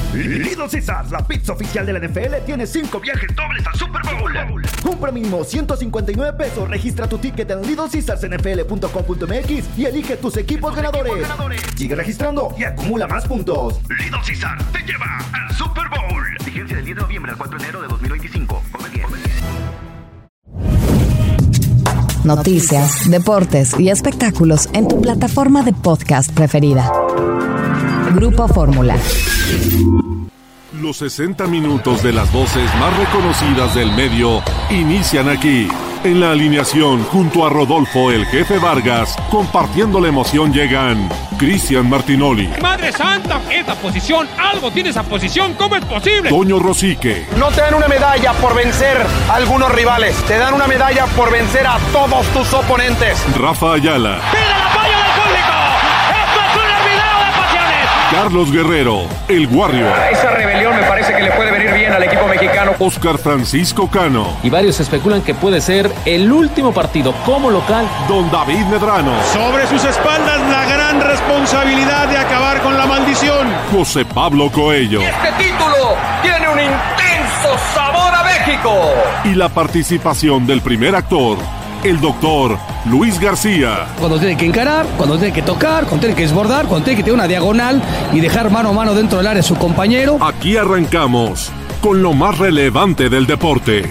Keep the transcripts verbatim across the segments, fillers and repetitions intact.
Little Caesars, la pizza oficial de la N F L, tiene cinco viajes dobles al Super Bowl. Compra mínimo ciento cincuenta y nueve pesos, registra tu ticket en little caesars n f l punto com punto m x y elige tus equipos, tus ganadores. equipos ganadores. Sigue registrando y acumula más puntos. Little Caesars te lleva al Super Bowl. Vigencia del diez de noviembre al cuatro de enero de dos mil veinticinco. Come bien. Noticias, deportes y espectáculos en tu plataforma de podcast preferida. Grupo Fórmula. Los sesenta minutos de las voces más reconocidas del medio inician aquí. En la alineación, junto a Rodolfo el Jefe Vargas, compartiendo la emoción llegan Cristian Martinoli. ¡Madre santa! ¡Esa posición! ¡Algo tiene esa posición! ¿Cómo es posible? Toño Rosique. No te dan una medalla por vencer a algunos rivales. Te dan una medalla por vencer a todos tus oponentes. Rafa Ayala. ¡Pide el apoyo del público! ¡Esto es un hervidero de pasiones! Carlos Guerrero, el Warrior. Esa rebelión me parece que le puede venir bien al equipo mexicano. Oscar Francisco Cano. Y varios especulan que puede ser el último partido como local. Don David Medrano. Sobre sus espaldas la gran responsabilidad de acabar con la maldición. José Pablo Coello. Este título tiene un intenso sabor a México. Y la participación del primer actor, el doctor Luis García. Cuando tiene que encarar, cuando tiene que tocar, cuando tiene que desbordar, cuando tiene que tener una diagonal y dejar mano a mano dentro del área a su compañero. Aquí arrancamos con lo más relevante del deporte.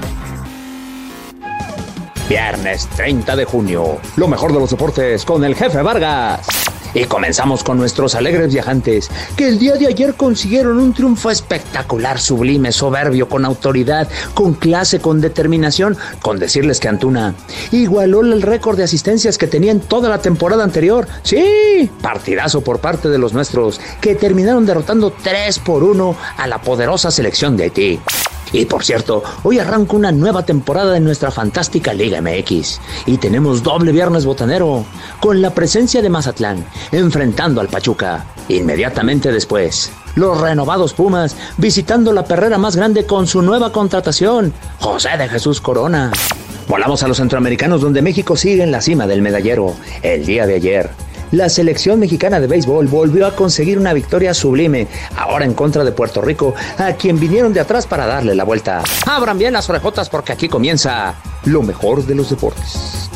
Viernes treinta de junio, lo mejor de los deportes con el Jefe Vargas. Y comenzamos con nuestros alegres viajantes, que el día de ayer consiguieron un triunfo espectacular, sublime, soberbio, con autoridad, con clase, con determinación, con decirles que Antuna igualó el récord de asistencias que tenía en toda la temporada anterior. Sí, partidazo por parte de los nuestros, que terminaron derrotando tres por uno a la poderosa selección de Haití. Y por cierto, hoy arranca una nueva temporada de nuestra fantástica Liga M X. Y tenemos doble viernes botanero, con la presencia de Mazatlán, enfrentando al Pachuca. Inmediatamente después, los renovados Pumas, visitando la perrera más grande con su nueva contratación, José de Jesús Corona. Volamos a los centroamericanos, donde México sigue en la cima del medallero. El día de ayer, la selección mexicana de béisbol volvió a conseguir una victoria sublime, ahora en contra de Puerto Rico, a quien vinieron de atrás para darle la vuelta. Abran bien las orejotas porque aquí comienza lo mejor de los deportes.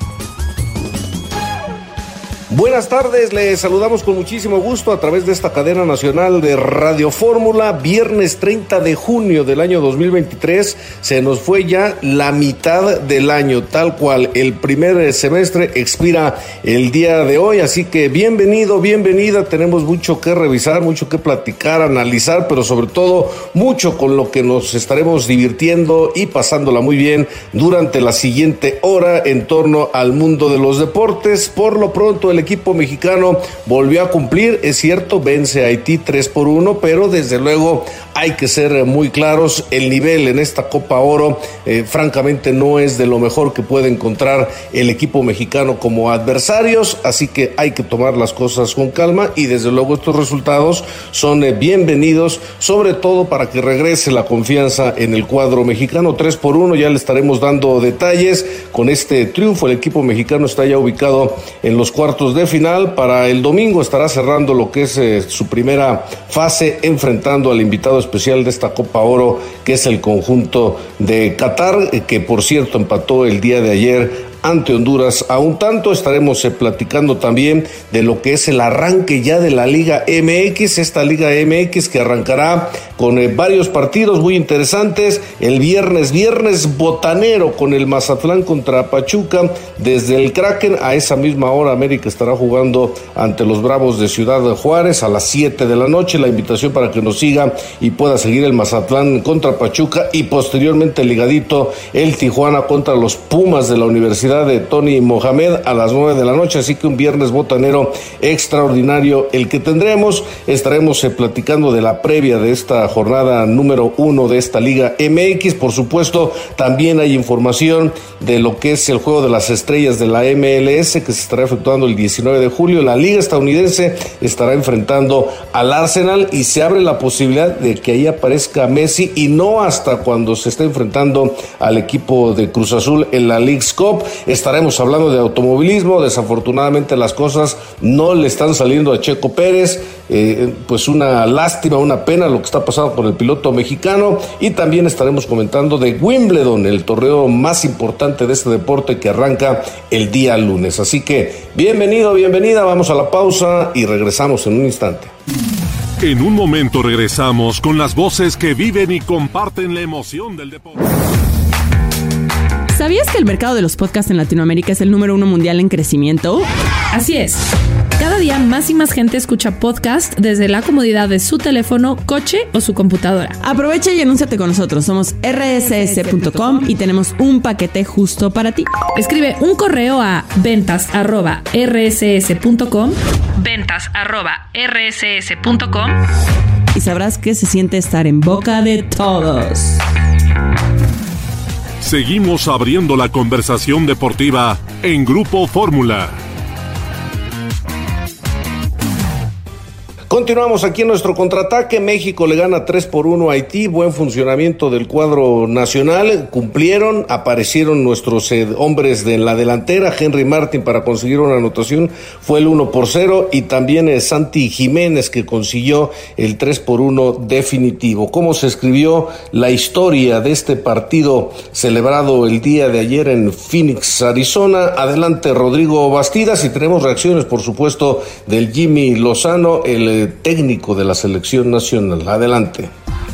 Buenas tardes, les saludamos con muchísimo gusto a través de esta cadena nacional de Radio Fórmula. Viernes treinta de junio del año dos mil veintitrés, se nos fue ya la mitad del año, tal cual. El primer semestre expira el día de hoy, así que bienvenido, bienvenida. Tenemos mucho que revisar, mucho que platicar, analizar, pero sobre todo mucho con lo que nos estaremos divirtiendo y pasándola muy bien durante la siguiente hora en torno al mundo de los deportes. Por lo pronto, el equipo mexicano volvió a cumplir, es cierto, vence a Haití tres por uno, pero desde luego hay que ser muy claros, el nivel en esta Copa Oro eh, francamente no es de lo mejor que puede encontrar el equipo mexicano como adversarios, así que hay que tomar las cosas con calma y desde luego estos resultados son eh, bienvenidos, sobre todo para que regrese la confianza en el cuadro mexicano. Tres por uno, ya le estaremos dando detalles. Con este triunfo el equipo mexicano está ya ubicado en los cuartos de final. Para el domingo estará cerrando lo que es eh, su primera fase, enfrentando al invitado especial de esta Copa Oro, que es el conjunto de Qatar, eh, que por cierto empató el día de ayer ante Honduras a un tanto. Estaremos eh, platicando también de lo que es el arranque ya de la Liga M X, esta Liga M X que arrancará con eh, varios partidos muy interesantes. El viernes, viernes botanero con el Mazatlán contra Pachuca desde el Kraken. A esa misma hora América estará jugando ante los Bravos de Ciudad de Juárez a las siete de la noche. La invitación para que nos siga y pueda seguir el Mazatlán contra Pachuca y posteriormente ligadito el Tijuana contra los Pumas de la Universidad de Tony Mohamed a las nueve de la noche, así que un viernes botanero extraordinario el que tendremos. Estaremos eh, platicando de la previa de esta jornada número uno de esta Liga M X. Por supuesto, también hay información de lo que es el Juego de las Estrellas de la M L S que se estará efectuando el diecinueve de julio. La Liga Estadounidense estará enfrentando al Arsenal y se abre la posibilidad de que ahí aparezca Messi, y no hasta cuando se esté enfrentando al equipo de Cruz Azul en la Leagues Cup. Estaremos hablando de automovilismo. Desafortunadamente las cosas no le están saliendo a Checo Pérez. Eh, pues una lástima, una pena lo que está pasando con el piloto mexicano. Y también estaremos comentando de Wimbledon, el torneo más importante de este deporte que arranca el día lunes. Así que bienvenido, bienvenida. Vamos a la pausa y regresamos en un instante. En un momento regresamos con las voces que viven y comparten la emoción del deporte. ¿Sabías que el mercado de los podcasts en Latinoamérica es el número uno mundial en crecimiento? Así es. Cada día más y más gente escucha podcast desde la comodidad de su teléfono, coche o su computadora. Aprovecha y anúnciate con nosotros. Somos erre ese ese punto com y tenemos un paquete justo para ti. Escribe un correo a ventas arroba erre ese ese punto com, ventas arroba erre ese ese punto com y sabrás que se siente estar en boca de todos. Seguimos abriendo la conversación deportiva en Grupo Fórmula. Continuamos aquí en nuestro contraataque. México le gana tres por uno a Haití. Buen funcionamiento del cuadro nacional. Cumplieron, aparecieron nuestros eh, hombres de la delantera. Henry Martin para conseguir una anotación fue el uno por cero y también eh, Santi Jiménez que consiguió el tres por uno definitivo. ¿Cómo se escribió la historia de este partido celebrado el día de ayer en Phoenix, Arizona? Adelante, Rodrigo Bastidas, y tenemos reacciones, por supuesto, del Jimmy Lozano, el técnico de la selección nacional. Adelante.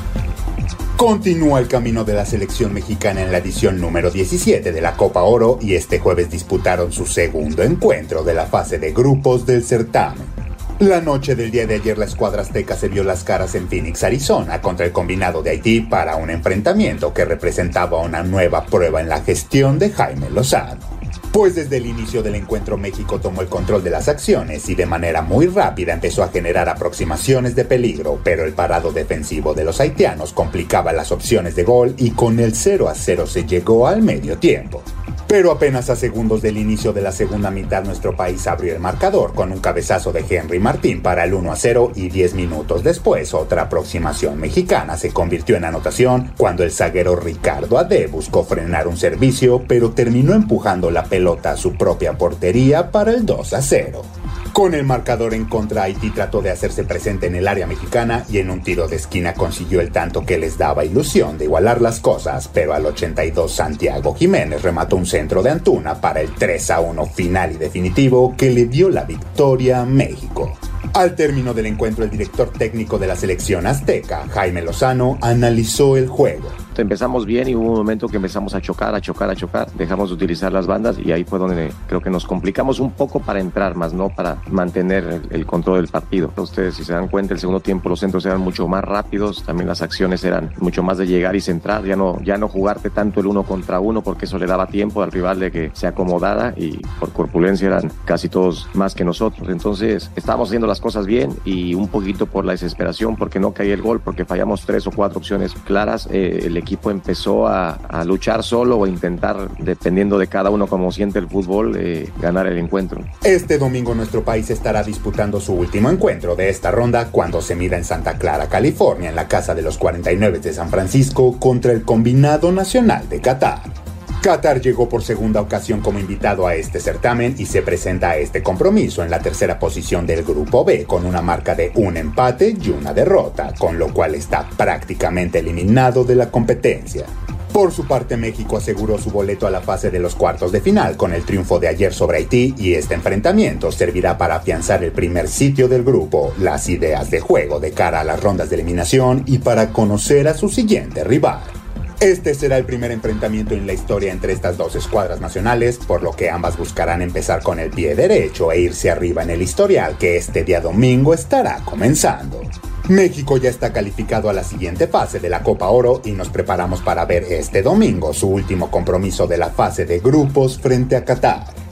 Continúa el camino de la selección mexicana en la edición número diecisiete de la Copa Oro y este jueves disputaron su segundo encuentro de la fase de grupos del certamen. La noche del día de ayer la escuadra azteca se vio las caras en Phoenix, Arizona, contra el combinado de Haití para un enfrentamiento que representaba una nueva prueba en la gestión de Jaime Lozano. Pues desde el inicio del encuentro México tomó el control de las acciones y de manera muy rápida empezó a generar aproximaciones de peligro, pero el parado defensivo de los haitianos complicaba las opciones de gol y con el cero a cero se llegó al medio tiempo. Pero apenas a segundos del inicio de la segunda mitad nuestro país abrió el marcador con un cabezazo de Henry Martín para el uno a cero y diez minutos después otra aproximación mexicana se convirtió en anotación cuando el zaguero Ricardo Ade buscó frenar un servicio pero terminó empujando la pelota a su propia portería para el dos a cero. Con el marcador en contra, Haití trató de hacerse presente en el área mexicana y en un tiro de esquina consiguió el tanto que les daba ilusión de igualar las cosas, pero al ochenta y dos Santiago Jiménez remató un centro de Antuna para el tres a uno final y definitivo que le dio la victoria a México. Al término del encuentro, el director técnico de la selección azteca, Jaime Lozano, analizó el juego. Empezamos bien y hubo un momento que empezamos a chocar, a chocar, a chocar. Dejamos de utilizar las bandas y ahí fue donde creo que nos complicamos un poco para entrar, más no para mantener el, el control del partido. Ustedes, si se dan cuenta, el segundo tiempo los centros eran mucho más rápidos, también las acciones eran mucho más de llegar y centrar, ya no, ya no jugarte tanto el uno contra uno porque eso le daba tiempo al rival de que se acomodara y por corpulencia eran casi todos más que nosotros. Entonces estábamos haciendo las cosas bien y un poquito por la desesperación porque no caía el gol, porque fallamos tres o cuatro opciones claras. Eh, el equipo empezó a, a luchar solo o a intentar, dependiendo de cada uno como siente el fútbol, eh, ganar el encuentro. Este domingo nuestro país estará disputando su último encuentro de esta ronda cuando se mida en Santa Clara, California, en la casa de los cuarenta y nueve de San Francisco contra el combinado nacional de Qatar. Qatar llegó por segunda ocasión como invitado a este certamen y se presenta a este compromiso en la tercera posición del Grupo B con una marca de un empate y una derrota, con lo cual está prácticamente eliminado de la competencia. Por su parte, México aseguró su boleto a la fase de los cuartos de final con el triunfo de ayer sobre Haití y este enfrentamiento servirá para afianzar el primer sitio del grupo, las ideas de juego de cara a las rondas de eliminación y para conocer a su siguiente rival. Este será el primer enfrentamiento en la historia entre estas dos escuadras nacionales, por lo que ambas buscarán empezar con el pie derecho e irse arriba en el historial que este día domingo estará comenzando. México ya está calificado a la siguiente fase de la Copa Oro y nos preparamos para ver este domingo su último compromiso de la fase de grupos frente a Qatar.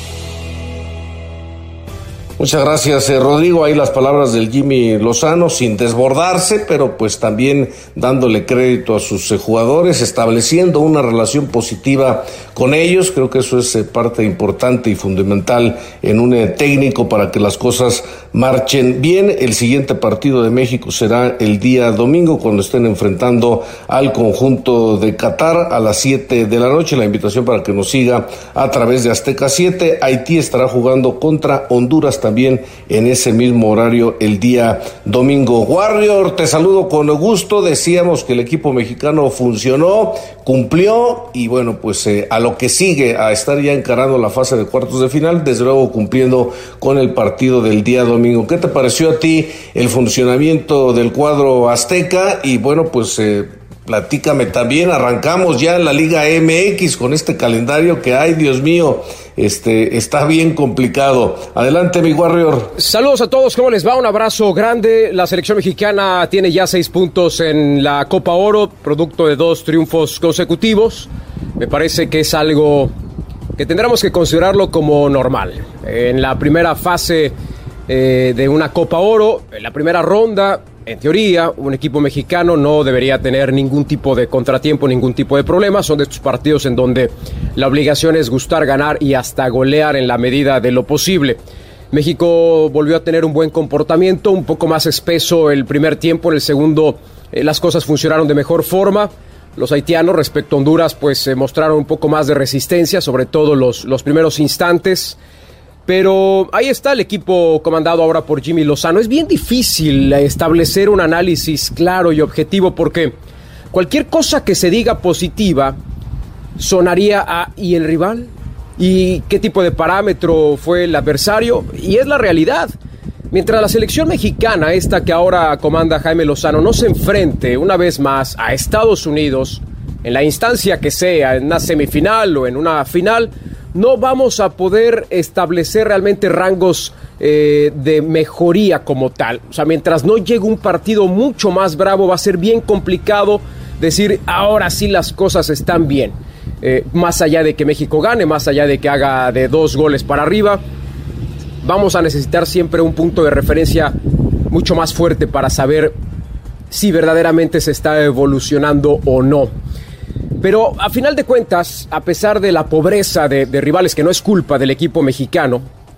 Muchas gracias, eh, Rodrigo. Ahí las palabras del Jimmy Lozano, sin desbordarse, pero pues también dándole crédito a sus eh, jugadores, estableciendo una relación positiva con ellos. Creo que eso es eh, parte importante y fundamental en un eh, técnico para que las cosas marchen bien. El siguiente partido de México será el día domingo, cuando estén enfrentando al conjunto de Qatar a las siete de la noche. La invitación para que nos siga a través de Azteca siete. Haití estará jugando contra Honduras también en ese mismo horario el día domingo. Warrior, te saludo con gusto. Decíamos que el equipo mexicano funcionó, cumplió y bueno, pues eh, a lo que sigue, a estar ya encarando la fase de cuartos de final, desde luego cumpliendo con el partido del día domingo. ¿Qué te pareció a ti el funcionamiento del cuadro azteca? Y bueno, pues eh, platícame también, arrancamos ya en la Liga M X con este calendario que hay, Dios mío, este está bien complicado. Adelante, mi Warrior. Saludos a todos, ¿cómo les va? Un abrazo grande. La selección mexicana tiene ya seis puntos en la Copa Oro, producto de dos triunfos consecutivos. Me parece que es algo que tendremos que considerarlo como normal. En la primera fase eh, de una Copa Oro, en la primera ronda, en teoría, un equipo mexicano no debería tener ningún tipo de contratiempo, ningún tipo de problema. Son de estos partidos en donde la obligación es gustar, ganar y hasta golear en la medida de lo posible. México volvió a tener un buen comportamiento, un poco más espeso el primer tiempo. En el segundo, eh, las cosas funcionaron de mejor forma. Los haitianos, respecto a Honduras, pues eh, mostraron un poco más de resistencia, sobre todo los, los primeros instantes. Pero ahí está el equipo comandado ahora por Jimmy Lozano. Es bien difícil establecer un análisis claro y objetivo porque cualquier cosa que se diga positiva sonaría a ¿y el rival? ¿Y qué tipo de parámetro fue el adversario? Y es la realidad. Mientras la selección mexicana, esta que ahora comanda Jaime Lozano, no se enfrente una vez más a Estados Unidos, en la instancia que sea, en una semifinal o en una final, no vamos a poder establecer realmente rangos eh, de mejoría como tal. O sea, mientras no llegue un partido mucho más bravo, va a ser bien complicado decir, ahora sí las cosas están bien. Eh, más allá de que México gane, más allá de que haga de dos goles para arriba, vamos a necesitar siempre un punto de referencia mucho más fuerte para saber si verdaderamente se está evolucionando o no. Pero a final de cuentas, a pesar de la pobreza de, de rivales, que no es culpa del equipo mexicano,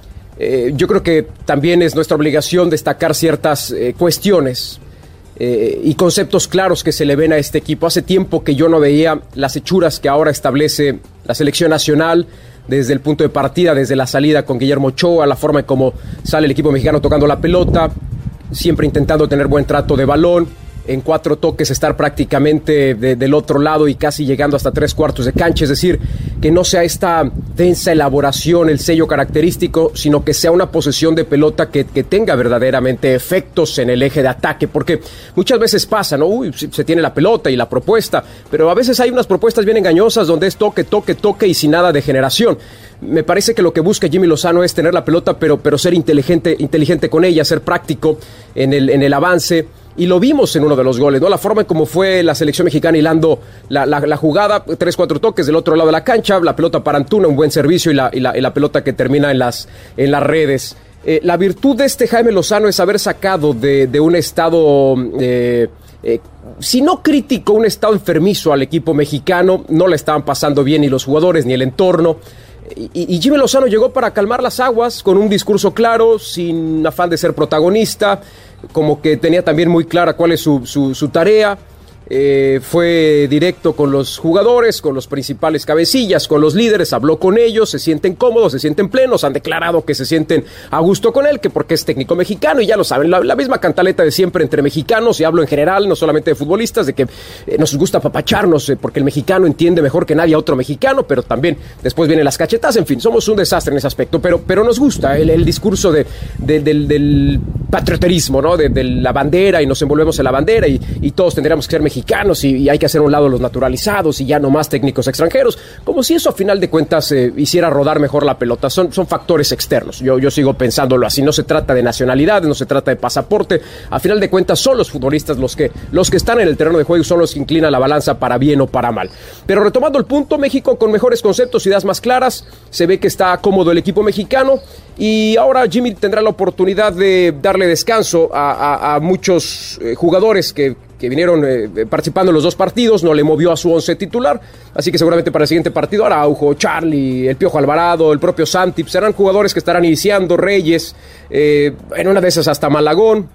eh, yo creo que también es nuestra obligación destacar ciertas eh, cuestiones eh, y conceptos claros que se le ven a este equipo. Hace tiempo que yo no veía las hechuras que ahora establece la selección nacional, desde el punto de partida, desde la salida con Guillermo Ochoa, la forma en cómo sale el equipo mexicano tocando la pelota, siempre intentando tener buen trato de balón, en cuatro toques estar prácticamente de, del otro lado y casi llegando hasta tres cuartos de cancha, es decir, que no sea esta densa elaboración, el sello característico, sino que sea una posesión de pelota que, que tenga verdaderamente efectos en el eje de ataque, porque muchas veces pasa, ¿no? Uy, se tiene la pelota y la propuesta, pero a veces hay unas propuestas bien engañosas donde es toque, toque, toque y sin nada de generación. Me parece que lo que busca Jimmy Lozano es tener la pelota, pero, pero ser inteligente, inteligente con ella, ser práctico en el, en el avance. Y lo vimos en uno de los goles, ¿no? La forma en cómo fue la selección mexicana hilando la, la, la jugada, tres, cuatro toques del otro lado de la cancha, la pelota para Antuna, un buen servicio y la, y la, y la pelota que termina en las, en las redes. Eh, la virtud de este Jaime Lozano es haber sacado de, de un estado, eh, eh, si no crítico, un estado enfermizo al equipo mexicano. No le estaban pasando bien ni los jugadores ni el entorno. Y, y Jimmy Lozano llegó para calmar las aguas con un discurso claro, sin afán de ser protagonista, como que tenía también muy clara cuál es su, su, su tarea. Eh, fue directo con los jugadores, con los principales cabecillas, con los líderes, habló con ellos, se sienten cómodos, se sienten plenos, han declarado que se sienten a gusto con él, que porque es técnico mexicano, y ya lo saben, la, la misma cantaleta de siempre entre mexicanos, y hablo en general, no solamente de futbolistas, de que eh, nos gusta apapacharnos, eh, porque el mexicano entiende mejor que nadie a otro mexicano, pero también después vienen las cachetas, en fin, somos un desastre en ese aspecto, pero, pero nos gusta el, el discurso de, de, del, del patrioterismo, ¿no? De, de la bandera, y nos envolvemos en la bandera, y, y todos tendríamos que ser mexicanos, mexicanos y, y hay que hacer a un lado los naturalizados y ya no más técnicos extranjeros, como si eso a final de cuentas eh, hiciera rodar mejor la pelota. Son, son factores externos, yo, yo sigo pensándolo así. No se trata de nacionalidad, no se trata de pasaporte, a final de cuentas son los futbolistas los que, los que están en el terreno de juego, son los que inclinan la balanza para bien o para mal. Pero retomando el punto, México con mejores conceptos, ideas más claras, se ve que está cómodo el equipo mexicano, y ahora Jimmy tendrá la oportunidad de darle descanso a, a, a muchos eh, jugadores que que vinieron eh, participando en los dos partidos, no le movió a su once titular, así que seguramente para el siguiente partido Araujo, Charlie, el Piojo Alvarado, el propio Santip, serán jugadores que estarán iniciando, Reyes, eh, en una de esas hasta Malagón,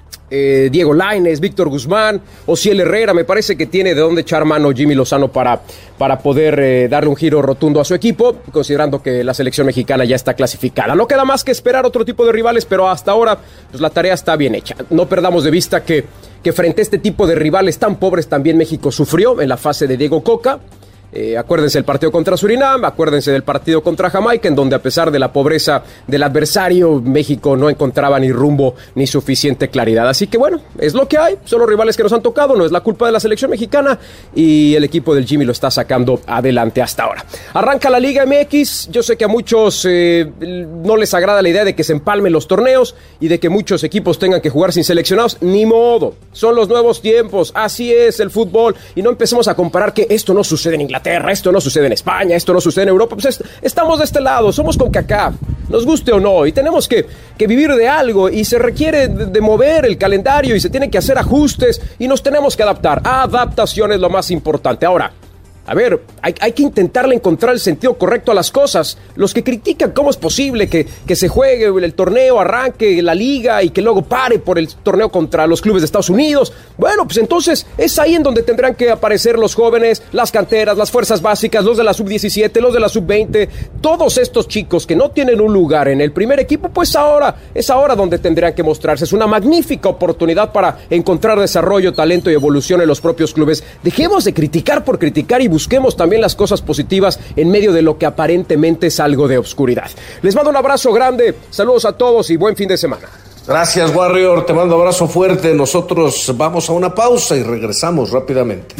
eh, Diego Lainez, Víctor Guzmán, Ociel Herrera. Me parece que tiene de dónde echar mano Jimmy Lozano para, para poder eh, darle un giro rotundo a su equipo, considerando que la selección mexicana ya está clasificada. No queda más que esperar otro tipo de rivales, pero hasta ahora pues, la tarea está bien hecha. No perdamos de vista que, que frente a este tipo de rivales tan pobres también México sufrió en la fase de Diego Coca. Eh, acuérdense del partido contra Surinam, acuérdense del partido contra Jamaica, en donde a pesar de la pobreza del adversario, México no encontraba ni rumbo ni suficiente claridad. Así que bueno, es lo que hay, son los rivales que nos han tocado, no es la culpa de la selección mexicana y el equipo del Jimmy lo está sacando adelante hasta ahora. Arranca la Liga M X, yo sé que a muchos eh, no les agrada la idea de que se empalmen los torneos y de que muchos equipos tengan que jugar sin seleccionados, ni modo, son los nuevos tiempos, así es el fútbol y no empecemos a comparar que esto no sucede en Inglaterra. Esto no sucede en España, esto no sucede en Europa, pues es, estamos de este lado, somos CONCACAF, nos guste o no, y tenemos que, que vivir de algo, y se requiere de, de mover el calendario, y se tienen que hacer ajustes, y nos tenemos que adaptar. Adaptación es lo más importante. Ahora, a ver, hay, hay que intentarle encontrar el sentido correcto a las cosas. Los que critican cómo es posible que, que se juegue el torneo, arranque la liga y que luego pare por el torneo contra los clubes de Estados Unidos, bueno, pues entonces es ahí en donde tendrán que aparecer los jóvenes, las canteras, las fuerzas básicas, los de la sub diecisiete, los de la sub veinte, todos estos chicos que no tienen un lugar en el primer equipo, pues ahora es ahora donde tendrán que mostrarse. Es una magnífica oportunidad para encontrar desarrollo, talento y evolución en los propios clubes. Dejemos de criticar por criticar y busquemos también las cosas positivas en medio de lo que aparentemente es algo de obscuridad. Les mando un abrazo grande, saludos a todos y buen fin de semana. Gracias, Warrior, te mando un abrazo fuerte. Nosotros vamos a una pausa y regresamos rápidamente.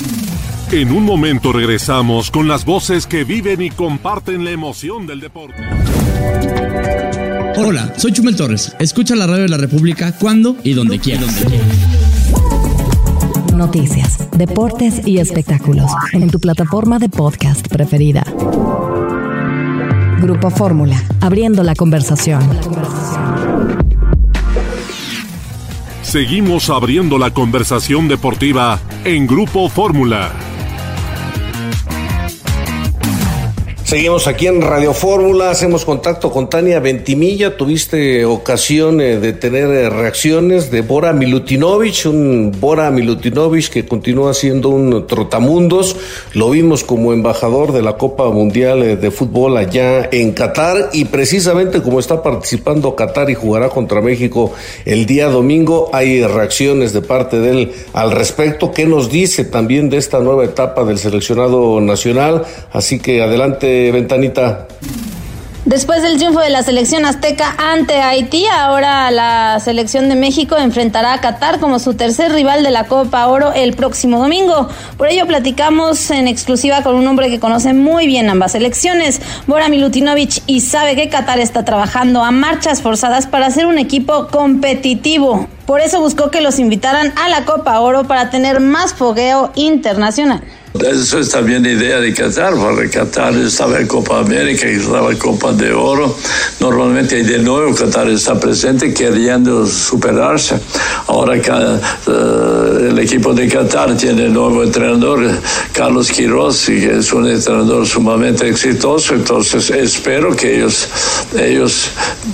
En un momento regresamos con las voces que viven y comparten la emoción del deporte. Hola, soy Chumel Torres. Escucha la radio de la República cuando y donde quieras. Noticias, deportes y espectáculos en tu plataforma de podcast preferida. Grupo Fórmula, abriendo la conversación. Seguimos abriendo la conversación deportiva en Grupo Fórmula. Seguimos aquí en Radio Fórmula, hacemos contacto con Tania Ventimilla. Tuviste ocasión eh, de tener eh, reacciones de Bora Milutinovic, un Bora Milutinovic que continúa siendo un trotamundos. Lo vimos como embajador de la Copa Mundial eh, de Fútbol allá en Qatar, y precisamente como está participando Qatar y jugará contra México el día domingo, hay reacciones de parte de él al respecto. ¿Qué nos dice también de esta nueva etapa del seleccionado nacional? Así que adelante, Ventanita. Después del triunfo de la selección azteca ante Haití, ahora la selección de México enfrentará a Qatar como su tercer rival de la Copa Oro el próximo domingo. Por ello platicamos en exclusiva con un hombre que conoce muy bien ambas selecciones, Bora Milutinovic, y sabe que Qatar está trabajando a marchas forzadas para hacer un equipo competitivo. Por eso buscó que los invitaran a la Copa Oro para tener más fogueo internacional. Eso es también la idea de Qatar, porque Qatar estaba en Copa América y estaba en Copa de Oro. Normalmente de nuevo Qatar está presente queriendo superarse. Ahora uh, el equipo de Qatar tiene el nuevo entrenador, Carlos Queiroz, que es un entrenador sumamente exitoso. Entonces espero que ellos ellos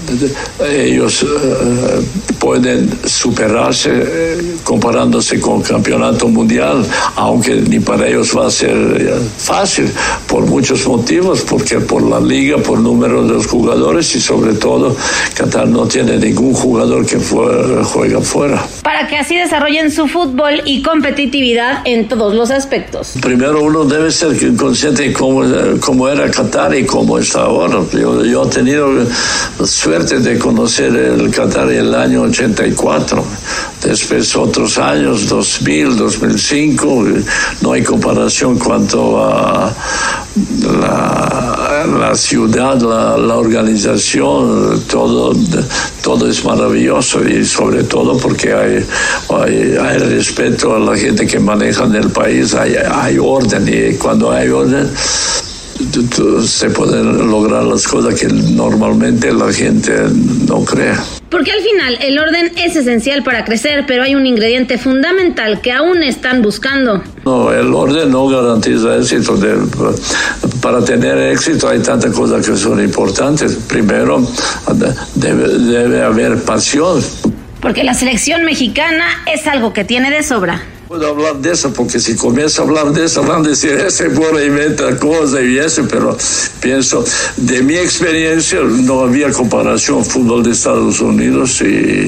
ellos uh, pueden superarse eh, comparándose con el campeonato mundial, aunque ni para ellos va a ser fácil por muchos motivos, porque por la liga, por número de los jugadores, y sobre todo Qatar no tiene ningún jugador que fuera, juega fuera. Para que así desarrollen su fútbol y competitividad en todos los aspectos. Primero uno debe ser consciente de cómo, cómo era Qatar y cómo está ahora. Yo, yo he tenido suerte de conocer el Qatar en el año ochenta y cuatro. Después otros años, dos mil, dos mil cinco, no hay comparación cuanto a la, la ciudad, la, la organización, todo, todo es maravilloso, y sobre todo porque hay, hay, hay respeto a la gente que maneja en el país, hay, hay orden, y cuando hay orden se pueden lograr las cosas que normalmente la gente no cree. Porque al final el orden es esencial para crecer, pero hay un ingrediente fundamental que aún están buscando. No, el orden no garantiza éxito. De, para tener éxito hay tantas cosas que son importantes. Primero, debe, debe haber pasión. Porque la selección mexicana es algo que tiene de sobra. Puedo hablar de eso, porque si comienzo a hablar de eso van a decir, ese bueno inventa cosas y eso, pero pienso, de mi experiencia no había comparación fútbol de Estados Unidos y,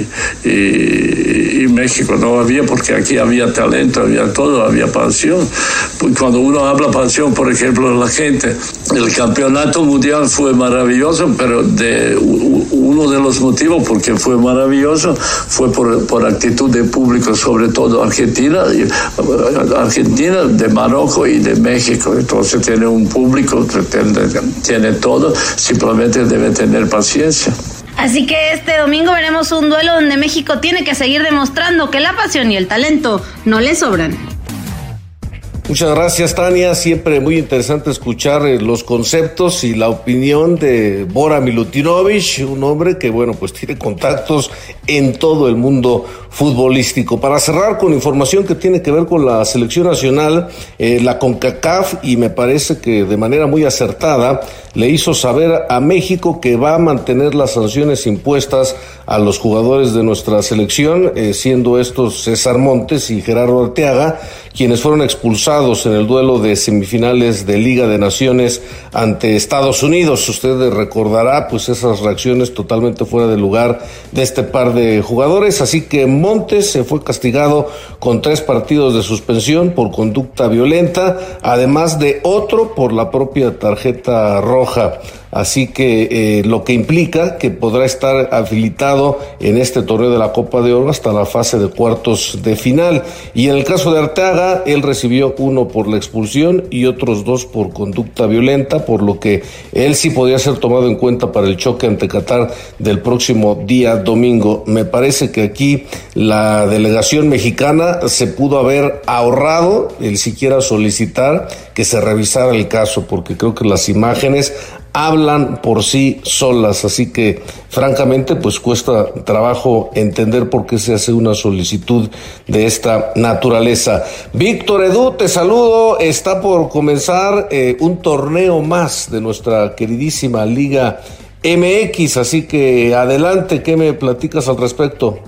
y, y México, no había, porque aquí había talento, había todo, había pasión. Cuando uno habla pasión, por ejemplo, la gente, el campeonato mundial fue maravilloso, pero de uno de los motivos porque fue maravilloso fue por, por actitud de público, sobre todo Argentina, Argentina, de Marruecos y de México. Entonces tiene un público que tiene, tiene todo, simplemente debe tener paciencia. Así que este domingo veremos un duelo donde México tiene que seguir demostrando que la pasión y el talento no le sobran. Muchas gracias, Tania. Siempre muy interesante escuchar eh, los conceptos y la opinión de Bora Milutinovic, un hombre que, bueno, pues tiene contactos en todo el mundo futbolístico. Para cerrar con información que tiene que ver con la selección nacional, eh, la CONCACAF, y me parece que de manera muy acertada, le hizo saber a México que va a mantener las sanciones impuestas a los jugadores de nuestra selección, eh, siendo estos César Montes y Gerardo Arteaga, quienes fueron expulsados en el duelo de semifinales de Liga de Naciones ante Estados Unidos. Usted recordará pues esas reacciones totalmente fuera de lugar de este par de jugadores, así que Montes se fue castigado con tres partidos de suspensión por conducta violenta, además de otro por la propia tarjeta roja. Así que eh, lo que implica que podrá estar habilitado en este torneo de la Copa de Oro hasta la fase de cuartos de final. Y en el caso de Arteaga, él recibió uno por la expulsión y otros dos por conducta violenta, por lo que él sí podía ser tomado en cuenta para el choque ante Qatar del próximo día domingo. Me parece que aquí la delegación mexicana se pudo haber ahorrado el siquiera solicitar que se revisara el caso, porque creo que las imágenes hablan por sí solas, así que francamente pues cuesta trabajo entender por qué se hace una solicitud de esta naturaleza. Víctor Edu, te saludo. Está por comenzar eh, un torneo más de nuestra queridísima Liga M X, así que adelante, ¿qué me platicas al respecto?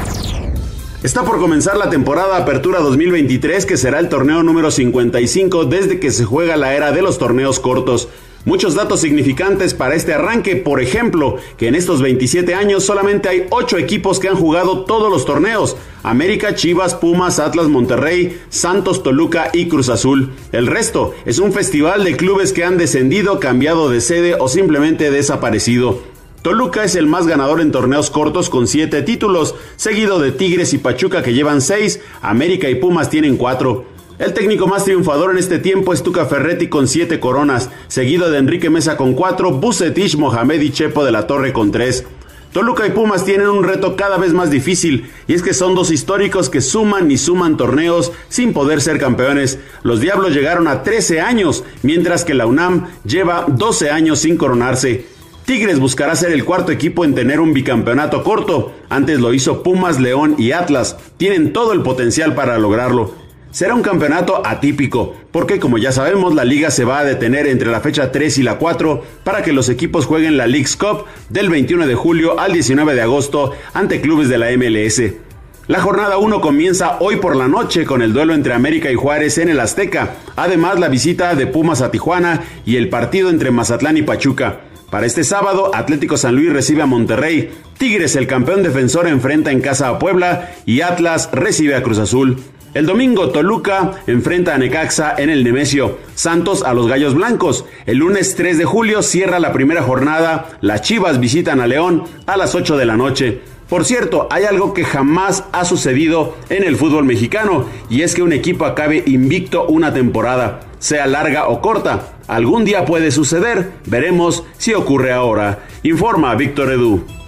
Está por comenzar la temporada Apertura dos mil veintitrés, que será el torneo número cincuenta y cinco desde que se juega la era de los torneos cortos. Muchos datos significantes para este arranque, por ejemplo, que en estos veintisiete años solamente hay ocho equipos que han jugado todos los torneos: América, Chivas, Pumas, Atlas, Monterrey, Santos, Toluca y Cruz Azul. El resto es un festival de clubes que han descendido, cambiado de sede o simplemente desaparecido. Toluca es el más ganador en torneos cortos con siete títulos, seguido de Tigres y Pachuca, que llevan seis, América y Pumas tienen cuatro. El técnico más triunfador en este tiempo es Tuca Ferretti con siete coronas, seguido de Enrique Mesa con cuatro, Vucetich, Mohamed y Chepo de la Torre con tres. Toluca y Pumas tienen un reto cada vez más difícil, y es que son dos históricos que suman y suman torneos sin poder ser campeones. Los Diablos llegaron a trece años, mientras que la UNAM lleva doce años sin coronarse. Tigres buscará ser el cuarto equipo en tener un bicampeonato corto. Antes lo hizo Pumas, León y Atlas. Tienen todo el potencial para lograrlo. Será un campeonato atípico, porque como ya sabemos, la liga se va a detener entre la fecha tres y la cuatro para que los equipos jueguen la Leagues Cup del veintiuno de julio al diecinueve de agosto ante clubes de la M L S. La jornada uno comienza hoy por la noche con el duelo entre América y Juárez en el Azteca, además la visita de Pumas a Tijuana y el partido entre Mazatlán y Pachuca. Para este sábado, Atlético San Luis recibe a Monterrey, Tigres, el campeón defensor, enfrenta en casa a Puebla y Atlas recibe a Cruz Azul. El domingo, Toluca enfrenta a Necaxa en el Nemesio, Santos a los Gallos Blancos. El lunes tres de julio cierra la primera jornada, las Chivas visitan a León a las ocho de la noche. Por cierto, hay algo que jamás ha sucedido en el fútbol mexicano, y es que un equipo acabe invicto una temporada, sea larga o corta. Algún día puede suceder, veremos si ocurre ahora. Informa Víctor Edu.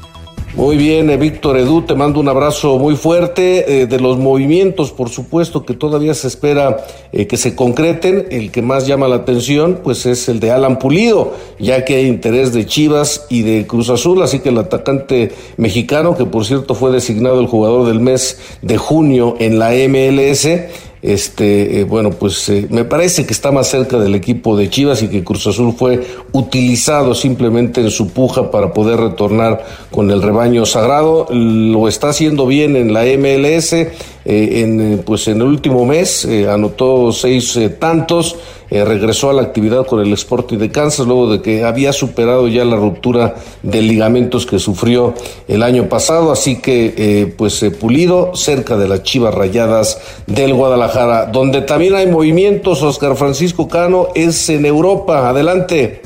Muy bien, eh, Víctor Edu, te mando un abrazo muy fuerte. Eh, de los movimientos, por supuesto, que todavía se espera eh, que se concreten, el que más llama la atención, pues es el de Alan Pulido, ya que hay interés de Chivas y de Cruz Azul, así que el atacante mexicano, que por cierto fue designado el jugador del mes de junio en la M L S, Este, eh, bueno, pues eh, me parece que está más cerca del equipo de Chivas y que Cruz Azul fue utilizado simplemente en su puja para poder retornar con el rebaño sagrado. Lo está haciendo bien en la M L S, eh, en, pues en el último mes eh, anotó seis eh, tantos, eh, regresó a la actividad con el Sporting de Kansas luego de que había superado ya la ruptura de ligamentos que sufrió el año pasado, así que eh, pues eh, Pulido cerca de las Chivas Rayadas del Guadalajara. Donde también hay movimientos, Oscar Francisco Cano, es en Europa. Adelante.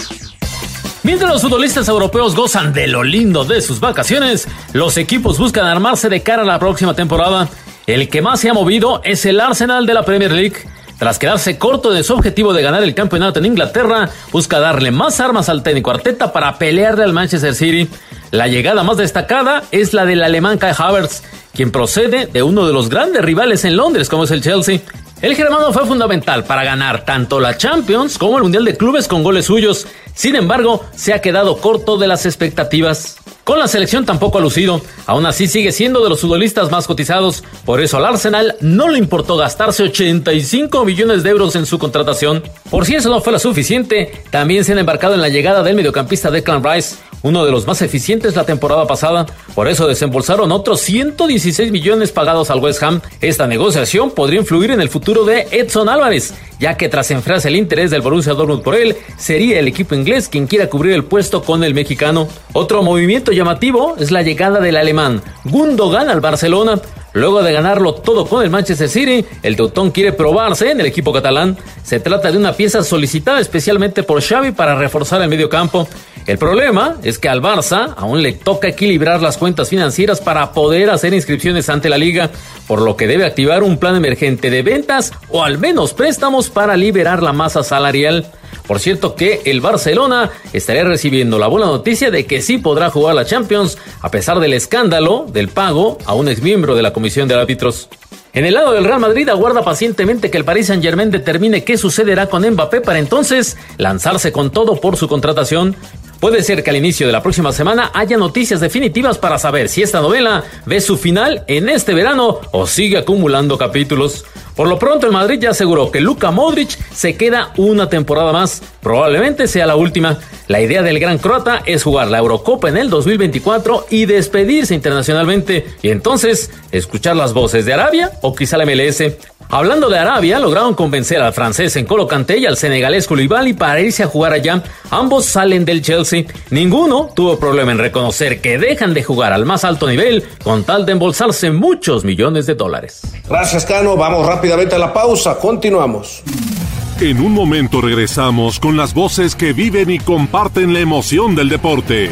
Mientras los futbolistas europeos gozan de lo lindo de sus vacaciones, los equipos buscan armarse de cara a la próxima temporada. El que más se ha movido es el Arsenal de la Premier League. Tras quedarse corto de su objetivo de ganar el campeonato en Inglaterra, busca darle más armas al técnico Arteta para pelearle al Manchester City. La llegada más destacada es la del alemán Kai Havertz, quien procede de uno de los grandes rivales en Londres como es el Chelsea. El germano fue fundamental para ganar tanto la Champions como el Mundial de Clubes con goles suyos. Sin embargo, se ha quedado corto de las expectativas. Con la selección tampoco ha lucido, aún así sigue siendo de los futbolistas más cotizados, por eso al Arsenal no le importó gastarse ochenta y cinco millones de euros en su contratación. Por si eso no fuera suficiente, también se han embarcado en la llegada del mediocampista Declan Rice, uno de los más eficientes la temporada pasada, por eso desembolsaron otros ciento dieciséis millones pagados al West Ham. Esta negociación podría influir en el futuro de Edson Álvarez, ya que tras enfriarse el interés del Borussia Dortmund por él, sería el equipo inglés quien quiera cubrir el puesto con el mexicano. Otro movimiento llamativo es la llegada del alemán Gundogan al Barcelona. Luego de ganarlo todo con el Manchester City, el teutón quiere probarse en el equipo catalán. Se trata de una pieza solicitada especialmente por Xavi para reforzar el medio campo. El problema es que al Barça aún le toca equilibrar las cuentas financieras para poder hacer inscripciones ante la liga, por lo que debe activar un plan emergente de ventas o al menos préstamos para liberar la masa salarial. Por cierto que el Barcelona estaría recibiendo la buena noticia de que sí podrá jugar la Champions a pesar del escándalo del pago a un exmiembro de la Comisión de Árbitros. En el lado del Real Madrid aguarda pacientemente que el Paris Saint-Germain determine qué sucederá con Mbappé para entonces lanzarse con todo por su contratación. Puede ser que al inicio de la próxima semana haya noticias definitivas para saber si esta novela ve su final en este verano o sigue acumulando capítulos. Por lo pronto el Madrid ya aseguró que Luka Modric se queda una temporada más, probablemente sea la última. La idea del gran croata es jugar la Eurocopa en el dos mil veinticuatro y despedirse internacionalmente, y entonces escuchar las voces de Arabia o quizá la M L S. Hablando de Arabia, lograron convencer al francés N'Golo Kanté y al senegalés Koulibaly para irse a jugar allá. Ambos salen del Chelsea. Ninguno tuvo problema en reconocer que dejan de jugar al más alto nivel con tal de embolsarse muchos millones de dólares. Gracias, Cano. Vamos rápidamente a la pausa. Continuamos. En un momento regresamos con las voces que viven y comparten la emoción del deporte.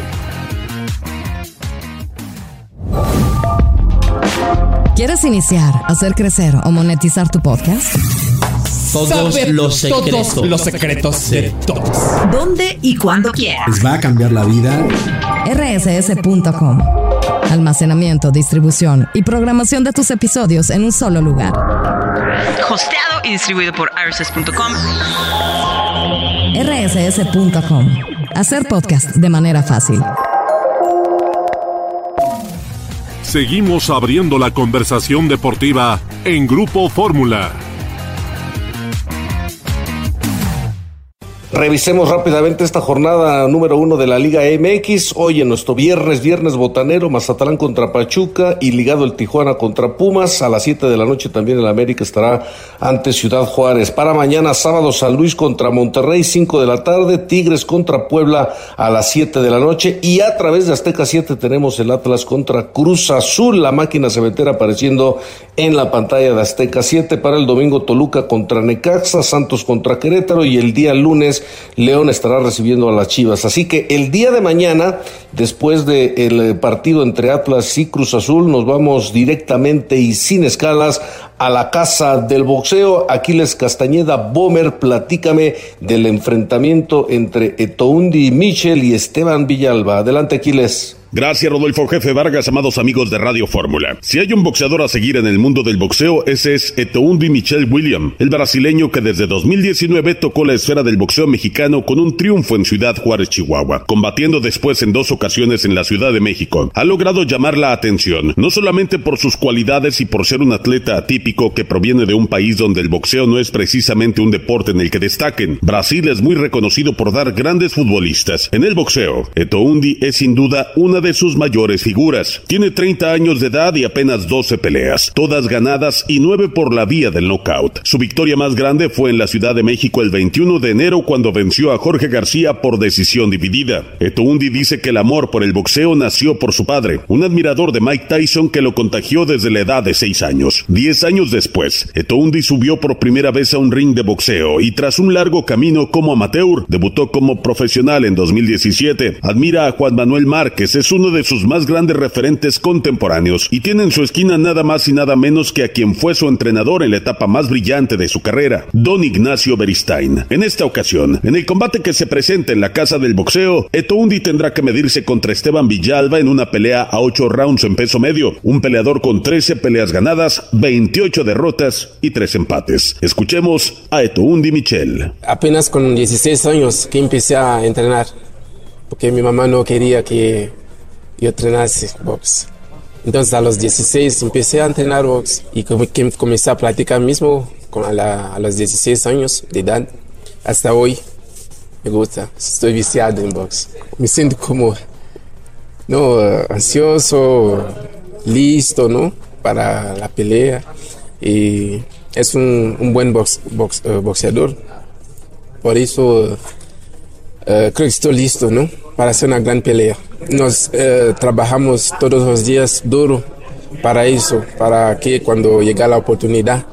¿Quieres iniciar, hacer crecer o monetizar tu podcast? Todos Saber los secretos. Todos los secretos de todos. ¿Dónde y cuándo quieras? Les va a cambiar la vida. R S S punto com. Almacenamiento, distribución y programación de tus episodios en un solo lugar. Hosteado y distribuido por R S S punto com. R S S punto com. Hacer podcast de manera fácil. Seguimos abriendo la conversación deportiva en Grupo Fórmula. Revisemos rápidamente esta jornada número uno de la Liga M X. Hoy en nuestro viernes, viernes botanero, Mazatlán contra Pachuca y ligado el Tijuana contra Pumas. A las siete de la noche también el América estará ante Ciudad Juárez. Para mañana sábado, San Luis contra Monterrey, cinco de la tarde, Tigres contra Puebla a las siete de la noche. Y a través de Azteca siete tenemos el Atlas contra Cruz Azul, la máquina cementera apareciendo en la pantalla de Azteca siete. Para el domingo, Toluca contra Necaxa, Santos contra Querétaro y el día lunes León estará recibiendo a las Chivas. Así que el día de mañana, después del partido entre Atlas y Cruz Azul, nos vamos directamente y sin escalas a la casa del boxeo. Aquiles Castañeda Bomer, platícame del enfrentamiento entre Etoundi Mitchell y Esteban Villalba. Adelante, Aquiles. Gracias, Rodolfo Jefe Vargas, amados amigos de Radio Fórmula. Si hay un boxeador a seguir en el mundo del boxeo, ese es Etoundi Mitchell William, el brasileño que desde dos mil diecinueve tocó la esfera del boxeo mexicano con un triunfo en Ciudad Juárez, Chihuahua, combatiendo después en dos ocasiones en la Ciudad de México. Ha logrado llamar la atención, no solamente por sus cualidades y por ser un atleta atípico que proviene de un país donde el boxeo no es precisamente un deporte en el que destaquen. Brasil es muy reconocido por dar grandes futbolistas. En el boxeo, Etoundi es sin duda una de sus mayores figuras. Tiene treinta años de edad y apenas doce peleas, todas ganadas y nueve por la vía del knockout. Su victoria más grande fue en la Ciudad de México el veintiuno de enero cuando venció a Jorge García por decisión dividida. Etoundi dice que el amor por el boxeo nació por su padre, un admirador de Mike Tyson que lo contagió desde la edad de seis años. Diez años después, Etoundi subió por primera vez a un ring de boxeo y tras un largo camino como amateur, debutó como profesional en dos mil diecisiete. Admira a Juan Manuel Márquez, es uno de sus más grandes referentes contemporáneos y tiene en su esquina nada más y nada menos que a quien fue su entrenador en la etapa más brillante de su carrera, Don Ignacio Beristain. En esta ocasión, en el combate que se presenta en la casa del boxeo, Etoundi tendrá que medirse contra Esteban Villalba en una pelea a ocho rounds en peso medio, un peleador con trece peleas ganadas, veintiocho derrotas y tres empates. Escuchemos a Etoundi Mitchell. Apenas con dieciséis años que empecé a entrenar, porque mi mamá no quería que yo entrenase box. Entonces a los dieciséis empecé a entrenar box y comencé a practicar mismo a, la, a los dieciséis años de edad. Hasta hoy me gusta, estoy viciado en box. Me siento como no ansioso, listo, ¿no? Para la pelea. Y es un, un buen box, box, uh, boxeador. Por eso uh, creo que estoy listo, ¿no? Para hacer una gran pelea. Nos eh, trabajamos todos los días duro para eso, para que cuando llegue la oportunidad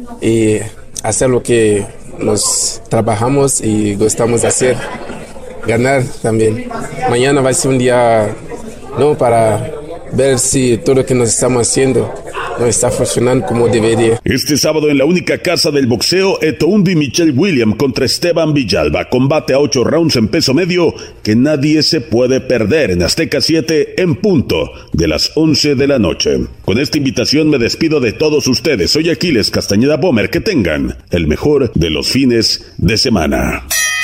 y hacer lo que nos trabajamos y gustamos de hacer, ganar también. Mañana va a ser un día, ¿no? Para ver si todo lo que nos estamos haciendo no está funcionando como debería. Este sábado en la única casa del boxeo, Etoundi Mitchell William contra Esteban Villalba, combate a ocho rounds en peso medio que nadie se puede perder en Azteca siete en punto de las once de la noche. Con esta invitación me despido de todos ustedes. Soy Aquiles Castañeda Bomer. Que tengan el mejor de los fines de semana.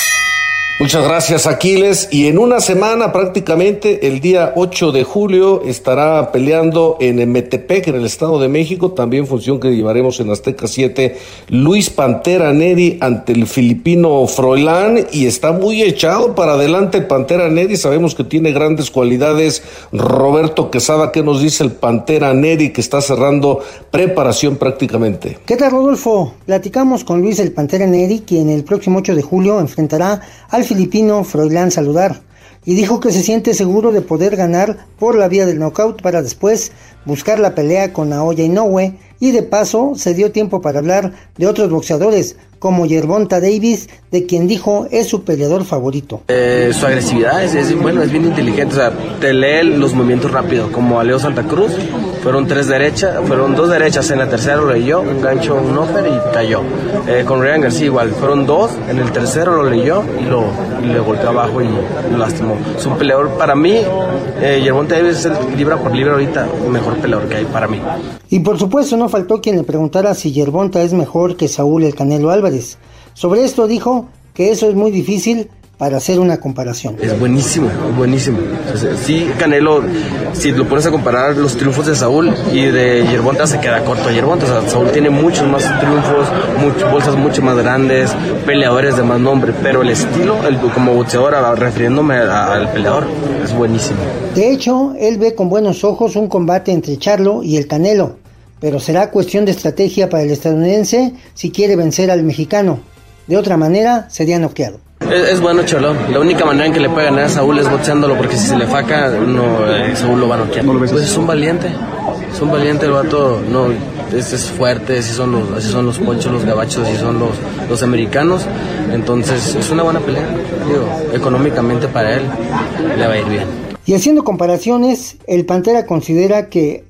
Muchas gracias, Aquiles. Y en una semana, prácticamente el día ocho de julio, estará peleando en Metepec, en el Estado de México, también función que llevaremos en Azteca siete, Luis Pantera Neri ante el filipino Froilán, y está muy echado para adelante el Pantera Neri. Sabemos que tiene grandes cualidades. Roberto Quesada, ¿qué nos dice el Pantera Neri, que está cerrando preparación prácticamente? ¿Qué tal, Rodolfo? Platicamos con Luis el Pantera Neri, quien el próximo ocho de julio enfrentará al filipino Froilán Saludar, y dijo que se siente seguro de poder ganar por la vía del knockout para después buscar la pelea con Naoya Inoue, y de paso se dio tiempo para hablar de otros boxeadores como Gervonta Davis, de quien dijo es su peleador favorito. Eh, su agresividad es, es, bueno, es bien inteligente, o sea, te lee los movimientos rápido, como a Leo Santa Cruz, fueron tres derechas, fueron dos derechas, en la tercera lo leyó, un gancho, un upper y cayó. Eh, con Ryan García igual, fueron dos, en el tercero lo leyó y lo y le golpeó abajo y lo lastimó. Es un peleador, para mí, eh, Gervonta Davis es el libra por libra ahorita mejor peleador que hay para mí. Y por supuesto no faltó quien le preguntara si Gervonta es mejor que Saúl el Canelo Álvarez. Sobre esto dijo que eso es muy difícil para hacer una comparación. Es buenísimo, es buenísimo. O sea, sí, Canelo, si lo pones a comparar los triunfos de Saúl y de Gervonta, se queda corto a Gervonta. O sea, Saúl tiene muchos más triunfos, muchas bolsas mucho más grandes, peleadores de más nombre, pero el estilo, el, como boxeador, refiriéndome a, al peleador, es buenísimo. De hecho, él ve con buenos ojos un combate entre Charlo y el Canelo, pero será cuestión de estrategia para el estadounidense si quiere vencer al mexicano. De otra manera, sería noqueado. Es, es bueno Charlo. La única manera en que le puede ganar a Saúl es boxeándolo, porque si se le faca, no, eh, Saúl lo va a noquear. ¿No lo ves? Pues es un valiente, es un valiente el vato, no, es, es fuerte, así son los, así son los ponchos, los gabachos, así son los, los americanos. Entonces es una buena pelea, digo, económicamente para él le va a ir bien. Y haciendo comparaciones, el Pantera considera que